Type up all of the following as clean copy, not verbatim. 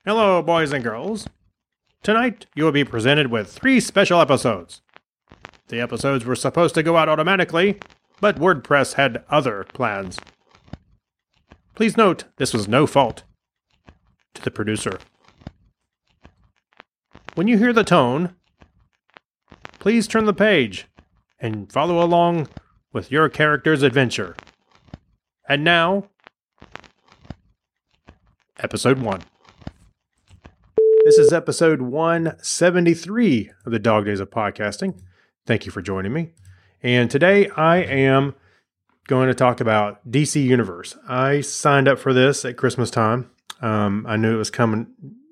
Hello, boys and girls. Tonight, you will be presented with 3 special episodes. The episodes were supposed to go out automatically, but WordPress had other plans. Please note, this was no fault to the producer. When you hear the tone, please turn the page and follow along with your character's adventure. And now, Episode 1. This is episode 173 of the Dog Days of Podcasting. Thank you for joining me. And today I am going to talk about DC Universe. I signed up for this at Christmas time. I knew it was coming.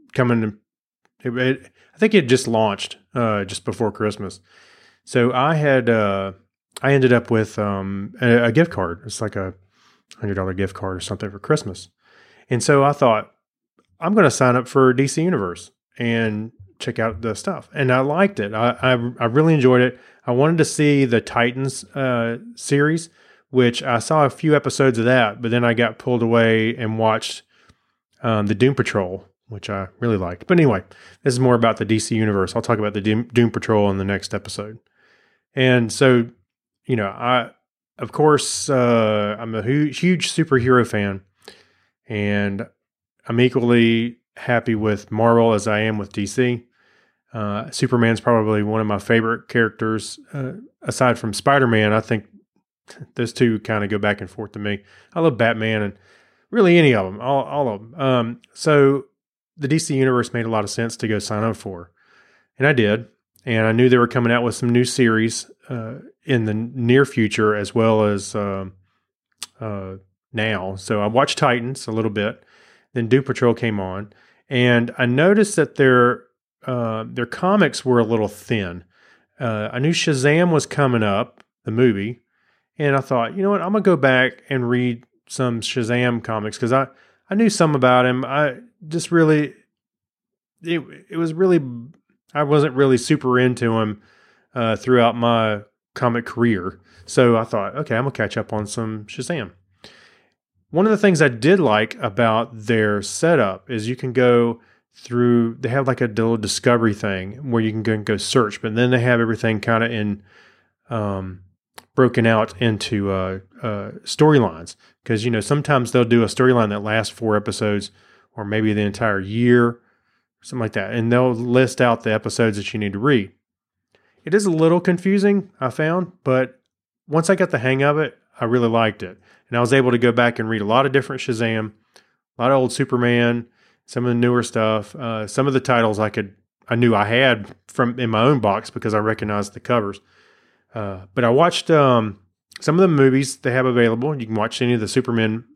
I think it just launched just before Christmas. So I ended up with a gift card. It's like a $100 gift card or something for Christmas. And so I thought, I'm going to sign up for DC Universe and check out the stuff. And I liked it. I really enjoyed it. I wanted to see the Titans series, which I saw a few episodes of that, but then I got pulled away and watched the Doom Patrol, which I really liked. But anyway, this is more about the DC Universe. I'll talk about the Doom Patrol in the next episode. And so, I'm a huge superhero fan. And I'm equally happy with Marvel as I am with DC. Superman's probably one of my favorite characters. Aside from Spider-Man, I think those two kind of go back and forth to me. I love Batman and really any of them, all of them. So the DC Universe made a lot of sense to go sign up for. And I did. And I knew they were coming out with some new series in the near future as well as now. So I watched Titans a little bit. Then Doom Patrol came on. And I noticed that their comics were a little thin. I knew Shazam was coming up, the movie. And I thought, you know what, I'm going to go back and read some Shazam comics because I knew some about him. I wasn't really super into him throughout my comic career. So I thought, okay, I'm going to catch up on some Shazam. One of the things I did like about their setup is you can go through, they have like a little discovery thing where you can go search, but then they have everything kind of in broken out into storylines. Because, sometimes they'll do a storyline that lasts 4 episodes or maybe the entire year, something like that. And they'll list out the episodes that you need to read. It is a little confusing, I found, but once I got the hang of it, I really liked it. And I was able to go back and read a lot of different Shazam, a lot of old Superman, some of the newer stuff. Some of the titles I knew I had from in my own box because I recognized the covers. But I watched some of the movies they have available. You can watch any of the Superman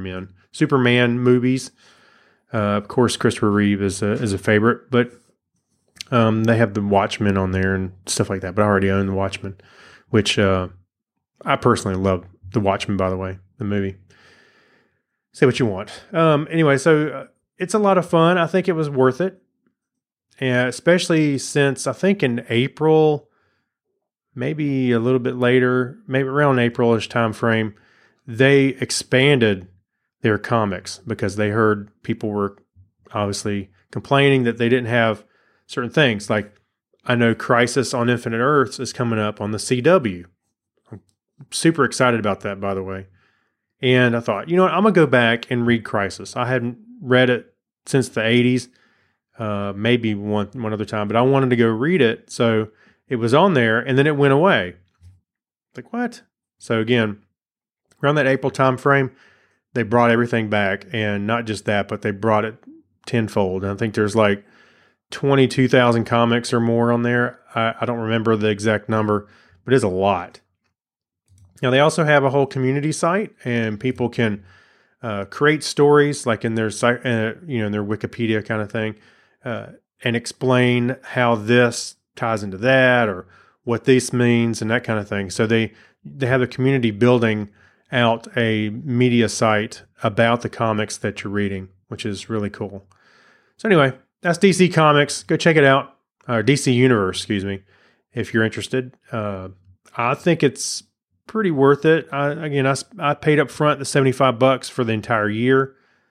movies. Of course, Christopher Reeve is a favorite, but they have the Watchmen on there and stuff like that. But I already own the Watchmen, which I personally love. The Watchmen, by the way, the movie. Say what you want. Anyway, so it's a lot of fun. I think it was worth it. And especially since I think in April, maybe a little bit later, maybe around April-ish time frame, they expanded their comics because they heard people were obviously complaining that they didn't have certain things. Like I know Crisis on Infinite Earths is coming up on the CW. Super excited about that, by the way. And I thought, you know what, I'm going to go back and read Crisis. I hadn't read it since the 80s, maybe one other time, but I wanted to go read it. So it was on there and then it went away. Like, what? So again, around that April time frame, they brought everything back. And not just that, but they brought it tenfold. And I think there's like 22,000 comics or more on there. I don't remember the exact number, but it's a lot. Now, they also have a whole community site, and people can create stories like in their site, in their Wikipedia kind of thing, and explain how this ties into that or what this means and that kind of thing. So they have a community building out a media site about the comics that you're reading, which is really cool. So anyway, that's DC Comics. Go check it out. Or DC Universe, excuse me, if you're interested. I think it's pretty worth it. I paid up front the $75 for the entire year,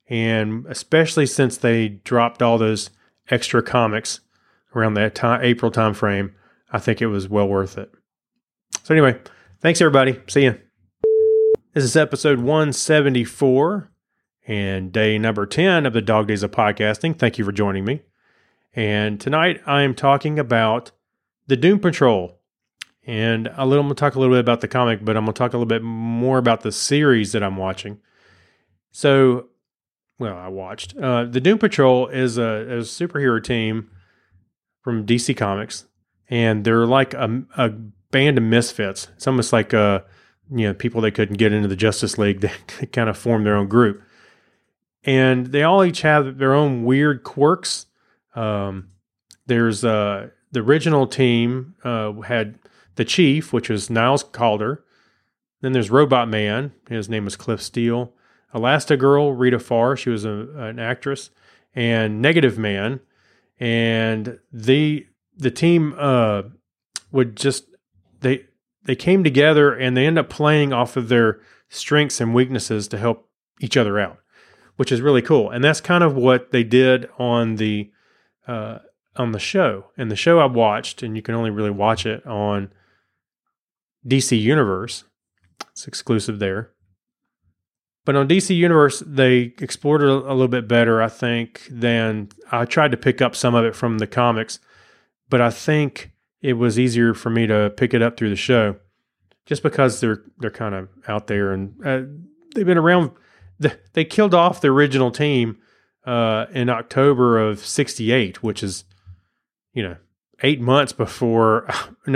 And especially since they dropped all those extra comics around that time, April time frame, I think it was well worth it. So anyway, thanks everybody. See ya. This is episode 174 and day number 10 of the Dog Days of Podcasting. Thank you for joining me. And tonight I am talking about the Doom Patrol. And I'm going to talk a little bit about the comic, but I'm going to talk a little bit more about the series that I'm watching. So, I watched. The Doom Patrol is a superhero team from DC Comics, and they're like a band of misfits. It's almost like people that couldn't get into the Justice League. They kind of formed their own group, and they all each have their own weird quirks. There's the original team had the Chief, which was Niles Calder. Then there's Robot Man. His name was Cliff Steele. Elastigirl, Rita Farr. She was an actress. And Negative Man. And the team would just they came together and they end up playing off of their strengths and weaknesses to help each other out, which is really cool. And that's kind of what they did on the show. And the show I watched, and you can only really watch it on DC Universe. It's exclusive there. But on DC Universe, they explored it a little bit better, I think, than I tried to pick up some of it from the comics. But I think it was easier for me to pick it up through the show just because they're kind of out there. And they've been around. They killed off the original team in October of '68, which is, 8 months before,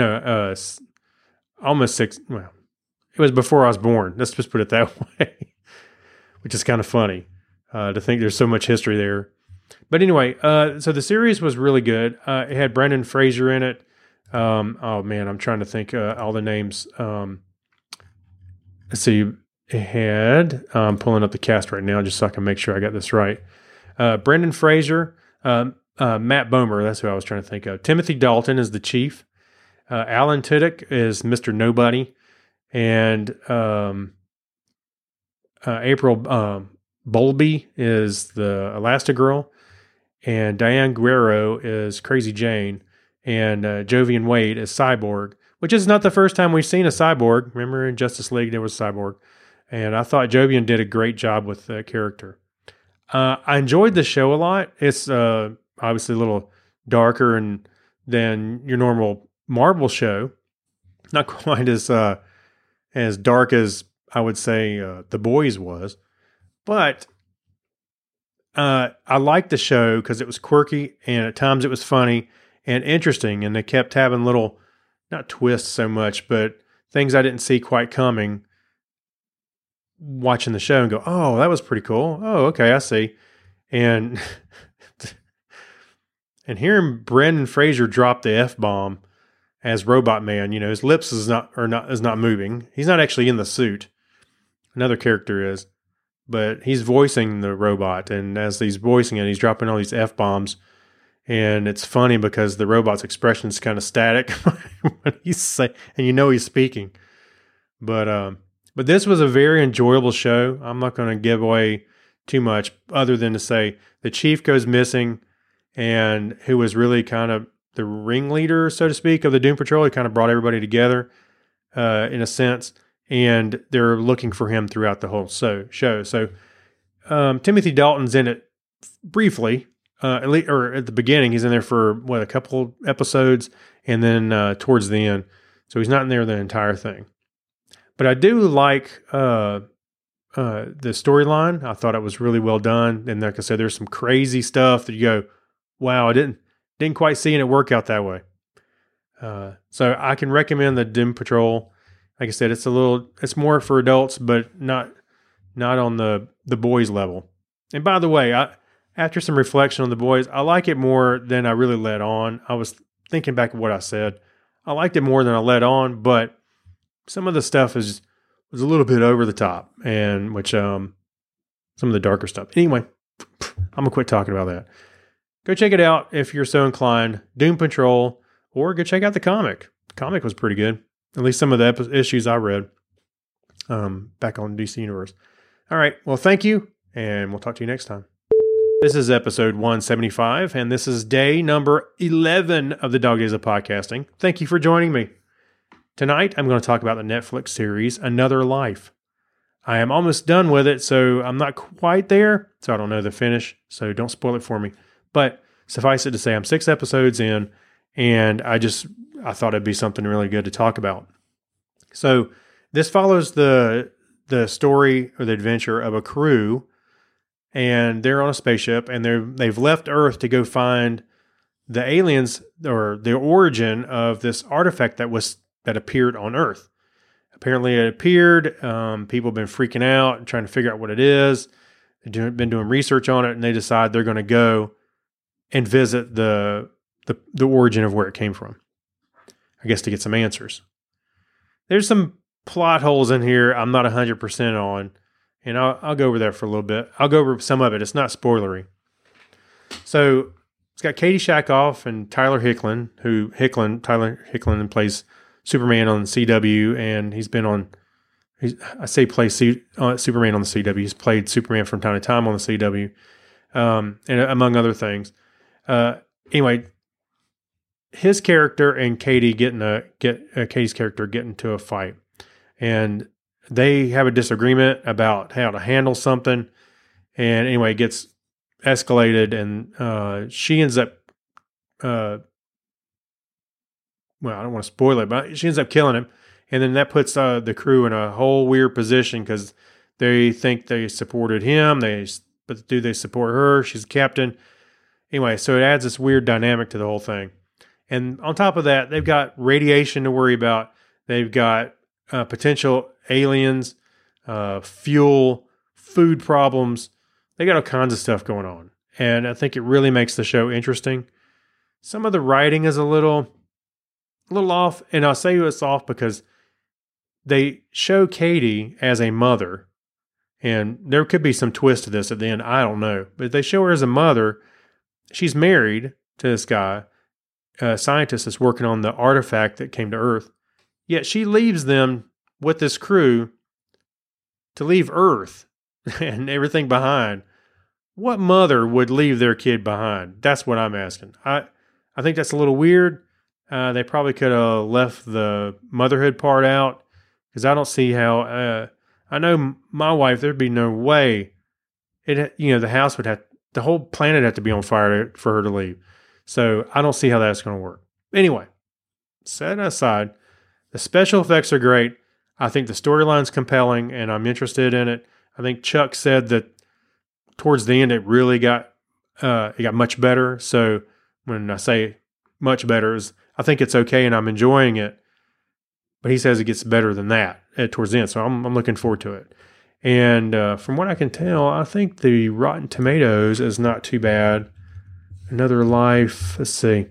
almost 6. Well, it was before I was born. Let's just put it that way, which is kind of funny to think there's so much history there. But anyway, so the series was really good. It had Brendan Fraser in it. I'm trying to think all the names. Let's see. It had, I'm pulling up the cast right now just so I can make sure I got this right. Brendan Fraser, Matt Bomer, that's who I was trying to think of. Timothy Dalton is the Chief. Alan Tudyk is Mr. Nobody. And April Bowlby is the Elastigirl. And Diane Guerrero is Crazy Jane. And Jovian Wade is Cyborg, which is not the first time we've seen a cyborg. Remember in Justice League, there was Cyborg. And I thought Jovian did a great job with that character. I enjoyed the show a lot. It's obviously a little darker than your normal Marvel show. Not quite as dark as I would say The Boys was. But I liked the show because it was quirky and at times it was funny and interesting. And they kept having little, not twists so much, but things I didn't see quite coming watching the show and go, oh, that was pretty cool. Oh, okay, I see. And and hearing Brendan Fraser drop the F-bomb as Robot Man, his lips is not moving. He's not actually in the suit. Another character is, but he's voicing the robot, and as he's voicing it, he's dropping all these F-bombs. And it's funny because the robot's expression is kind of static when he's he's speaking. But this was a very enjoyable show. I'm not going to give away too much other than to say the Chief goes missing, and who was really kind of the ringleader, so to speak, of the Doom Patrol. He kind of brought everybody together in a sense, and they're looking for him throughout the whole show. So Timothy Dalton's in it briefly, at the beginning. He's in there for, a couple episodes, and then towards the end. So he's not in there the entire thing. But I do like the storyline. I thought it was really well done. And like I said, there's some crazy stuff that you go, wow, I didn't quite see it work out that way. So I can recommend the Doom Patrol. Like I said, it's more for adults, but not on the boys level. And by the way, after some reflection on the boys, I like it more than I really let on. I was thinking back of what I said. I liked it more than I let on, but some of the stuff was a little bit over the top, and which some of the darker stuff. Anyway, I'm gonna quit talking about that. Go check it out if you're so inclined. Doom Patrol, or go check out the comic. The comic was pretty good. At least some of the issues I read back on DC Universe. All right. Well, thank you, and we'll talk to you next time. This is episode 175, and this is day number 11 of the Dog Days of Podcasting. Thank you for joining me. Tonight, I'm going to talk about the Netflix series, Another Life. I am almost done with it, so I'm not quite there, so I don't know the finish, so don't spoil it for me. But suffice it to say, I'm 6 episodes in, and I thought it'd be something really good to talk about. So this follows the story or the adventure of a crew, and they're on a spaceship, and they've left Earth to go find the aliens or the origin of this artifact that appeared on Earth. Apparently, it appeared. People have been freaking out and trying to figure out what it is. They've been doing research on it, and they decide they're going to go and visit the origin of where it came from. I guess to get some answers. There's some plot holes in here I'm not 100% on. And I'll go over that for a little bit. I'll go over some of it. It's not spoilery. So it's got Katie Sackhoff and Tyler Hoechlin, Tyler Hoechlin plays Superman on the CW, and he's been on. Plays Superman on the CW. He's played Superman from time to time on the CW, and among other things. Anyway, his character and Katie's character get into a fight, and they have a disagreement about how to handle something. And anyway, it gets escalated, and she ends up, I don't want to spoil it, but she ends up killing him. And then that puts the crew in a whole weird position because they think they supported him, but do they support her? She's the captain. Anyway, so it adds this weird dynamic to the whole thing. And on top of that, they've got radiation to worry about. They've got potential aliens, fuel, food problems. They got all kinds of stuff going on. And I think it really makes the show interesting. Some of the writing is a little off. And I'll say it's off because they show Katie as a mother. And there could be some twist to this at the end. I don't know. But they show her as a mother. She's married to this guy, a scientist that's working on the artifact that came to Earth. Yet she leaves them with this crew to leave Earth and everything behind. What mother would leave their kid behind? That's what I'm asking. I think that's a little weird. They probably could have left the motherhood part out because I don't see how. I know my wife. There'd be no way. The house would have, the whole planet have to be on fire for her to leave. So I don't see how that's going to work. Anyway, set aside. The special effects are great. I think the storyline's compelling, and I'm interested in it. I think Chuck said that towards the end it really got much better. So when I say much better, I think it's okay, and I'm enjoying it. But he says it gets better than that towards the end. So I'm looking forward to it. And from what I can tell, I think the Rotten Tomatoes is not too bad. Another Life. Let's see.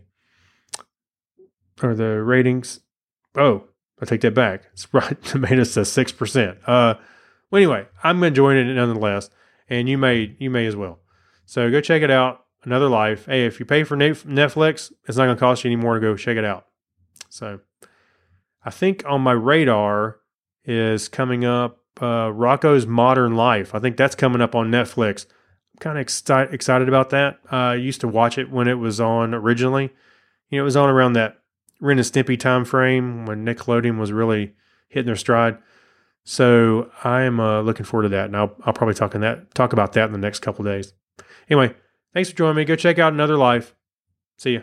Are the ratings? Oh. I take that back. It's Rotten Tomatoes says 6%. Well, anyway, I'm enjoying it nonetheless, and you may as well. So go check it out. Another Life. Hey, if you pay for Netflix, it's not going to cost you any more to go check it out. So I think on my radar is coming up Rocko's Modern Life. I think that's coming up on Netflix. I'm kind of excited about that. I used to watch it when it was on originally. It was on around that Ren and Stimpy time frame when Nickelodeon was really hitting their stride. So I am looking forward to that, and I'll probably talk about that in the next couple of days. Anyway, thanks for joining me. Go check out Another Life. See ya.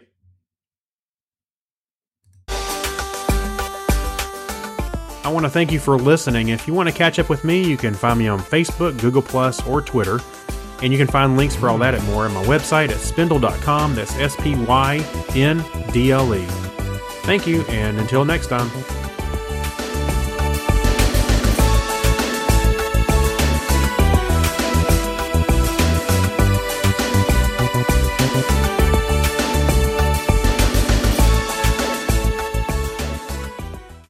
I want to thank you for listening. If you want to catch up with me, you can find me on Facebook, Google+, or Twitter. And you can find links for all that and more on my website at spindle.com. That's SPYNDLE. Thank you, and until next time.